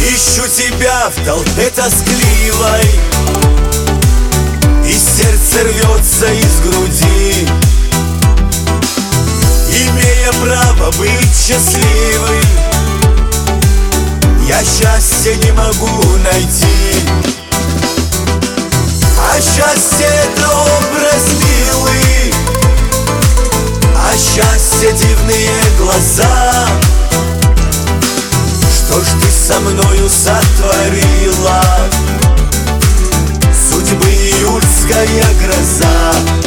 Ищу тебя в толпе тоскливой, и сердце рвется из груди, имея право быть счастливым. Я счастья не могу найти. А счастье — это образ милый, а счастье — дивные глаза. Что ж ты со мною сотворила, судьбы июльская гроза?